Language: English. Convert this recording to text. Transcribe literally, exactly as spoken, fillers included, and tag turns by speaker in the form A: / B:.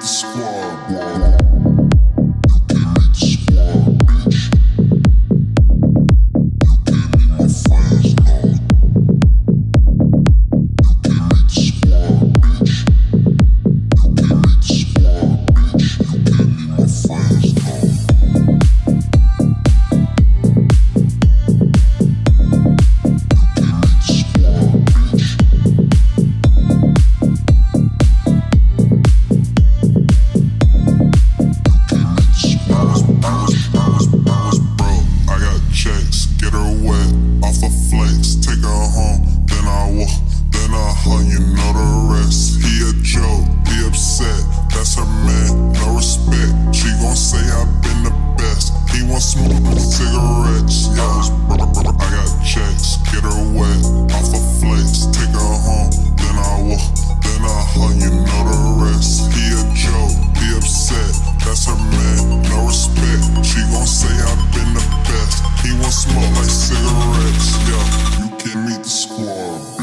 A: squad. Smoking cigarettes, yeah. I got checks, get her wet, off a flex, take her home, then I walk, then I hug, you know the rest. He a joke, he upset, that's her man, no respect. She gon' say I've been the best. He want smoke like cigarettes, yeah. You can meet the squad.